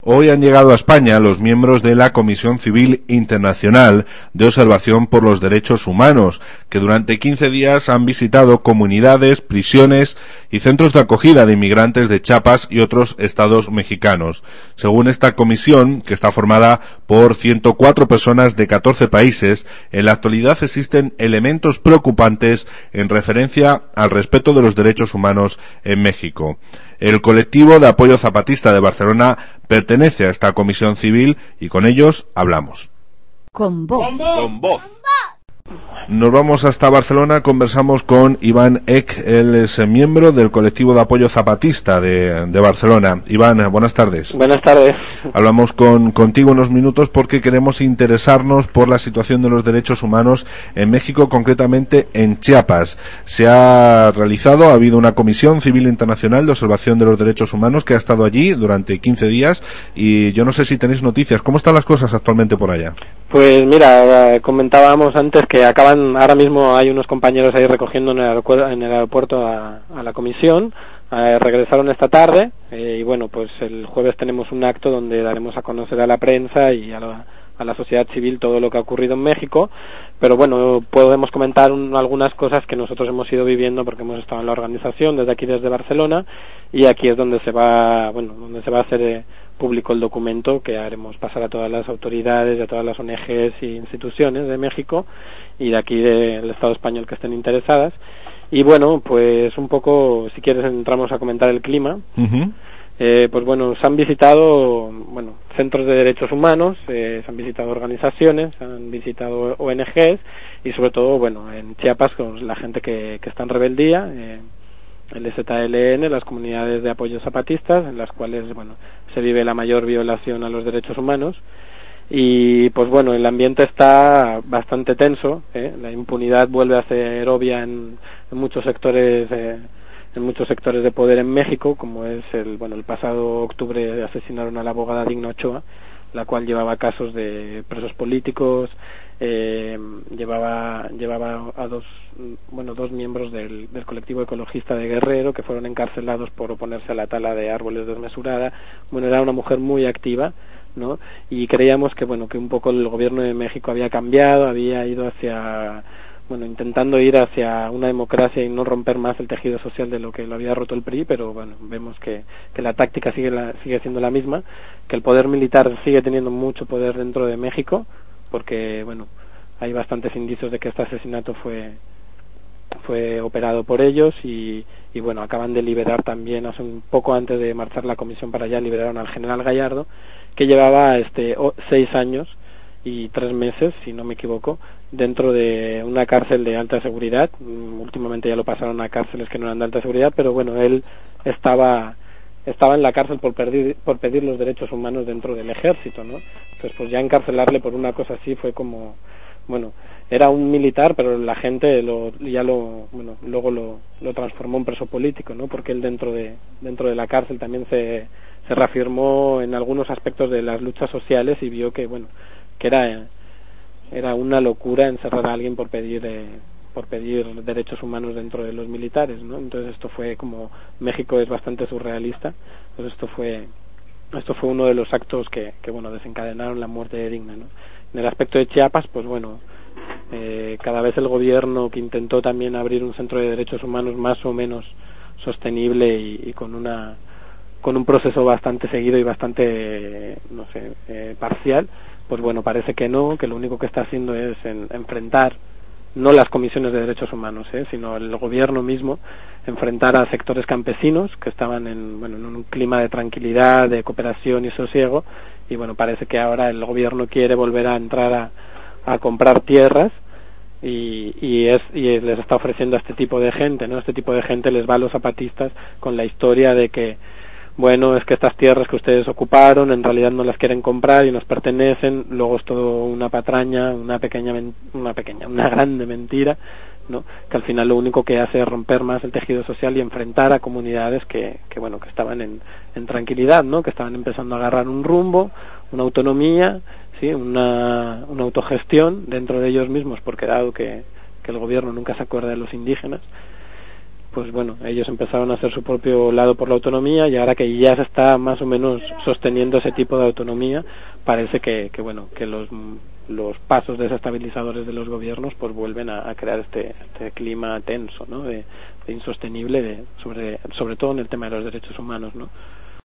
Hoy han llegado a España los miembros de la Comisión Civil Internacional de Observación por los Derechos Humanos, que durante 15 días han visitado comunidades, prisiones y centros de acogida de inmigrantes de Chiapas y otros estados mexicanos. Según esta comisión, que está formada por 104 personas de 14 países, en la actualidad existen elementos preocupantes en referencia al respeto de los derechos humanos en México. El colectivo de apoyo zapatista de Barcelona pertenece a esta comisión civil y con ellos hablamos. Con voz. Con voz. Nos vamos hasta Barcelona, conversamos con Iván Eck, él es miembro del colectivo de apoyo zapatista de Barcelona. Iván, buenas tardes. Buenas tardes. Hablamos contigo unos minutos porque queremos interesarnos por la situación de los derechos humanos en México, concretamente en Chiapas. Ha habido una comisión civil internacional de observación de los derechos humanos que ha estado allí durante 15 días y yo no sé si tenéis noticias. ¿Cómo están las cosas actualmente por allá? Pues mira, comentábamos antes que ahora mismo hay unos compañeros ahí recogiendo en el aeropuerto a la comisión, regresaron esta tarde y bueno, pues el jueves tenemos un acto donde daremos a conocer a la prensa y a la sociedad civil todo lo que ha ocurrido en México, pero bueno, podemos comentar algunas cosas que nosotros hemos ido viviendo porque hemos estado en la organización desde Barcelona y aquí es donde se va a hacer público el documento que haremos pasar a todas las autoridades y a todas las ONGs y instituciones de México y de aquí del Estado español que estén interesadas. Y bueno, pues un poco, si quieres, entramos a comentar el clima. Uh-huh. Pues bueno, se han visitado centros de derechos humanos, se han visitado organizaciones, se han visitado ONGs y sobre todo, en Chiapas con la gente que está en rebeldía, el ZLN, las comunidades de apoyo zapatistas, en las cuales se vive la mayor violación a los derechos humanos. Y pues el ambiente está bastante tenso, la impunidad vuelve a ser obvia en muchos sectores de poder en México, como es el pasado octubre asesinaron a la abogada Digna Ochoa, la cual llevaba casos de presos políticos, llevaba a dos miembros del colectivo ecologista de Guerrero que fueron encarcelados por oponerse a la tala de árboles desmesurada. Era una mujer muy activa, ¿no? Y creíamos que un poco el gobierno de México había cambiado, había ido intentando ir hacia una democracia y no romper más el tejido social de lo que lo había roto el PRI, pero vemos que la táctica sigue siendo la misma, que el poder militar sigue teniendo mucho poder dentro de México, porque hay bastantes indicios de que este asesinato fue operado por ellos y acaban de liberar también, hace un poco antes de marchar la comisión para allá, liberaron al general Gallardo, que llevaba 6 años y 3 meses, si no me equivoco, dentro de una cárcel de alta seguridad. Últimamente ya lo pasaron a cárceles que no eran de alta seguridad, pero él estaba en la cárcel por pedir los derechos humanos dentro del ejército, ¿no? Entonces pues ya encarcelarle por una cosa así fue como, era un militar, pero la gente luego lo transformó en preso político, ¿no? Porque él dentro de la cárcel también se reafirmó en algunos aspectos de las luchas sociales y vio que era una locura encerrar a alguien por pedir derechos humanos dentro de los militares, ¿no? Entonces esto fue como, México es bastante surrealista, pues esto fue uno de los actos que desencadenaron la muerte de Digna, ¿no? En el aspecto de Chiapas, pues cada vez el gobierno que intentó también abrir un centro de derechos humanos más o menos sostenible y con un proceso bastante seguido y bastante parcial, pues parece que no, que lo único que está haciendo es enfrentar no las comisiones de derechos humanos, sino el gobierno mismo, enfrentar a sectores campesinos que estaban en un clima de tranquilidad, de cooperación y sosiego, y parece que ahora el gobierno quiere volver a entrar a comprar tierras y les está ofreciendo a este tipo de gente, ¿no? Este tipo de gente les va a los zapatistas con la historia de que es que estas tierras que ustedes ocuparon en realidad no las quieren comprar y nos pertenecen, luego es todo una patraña, una grande mentira, ¿no? Que al final lo único que hace es romper más el tejido social y enfrentar a comunidades que estaban en tranquilidad, ¿no? Que estaban empezando a agarrar un rumbo, una autonomía, sí, una autogestión dentro de ellos mismos, porque dado que el gobierno nunca se acuerda de los indígenas, pues bueno, ellos empezaron a hacer su propio lado por la autonomía, y ahora que ya se está más o menos sosteniendo ese tipo de autonomía, parece que bueno, que los pasos desestabilizadores de los gobiernos pues vuelven a crear este clima tenso, ¿no? de insostenible, sobre todo en el tema de los derechos humanos, ¿no?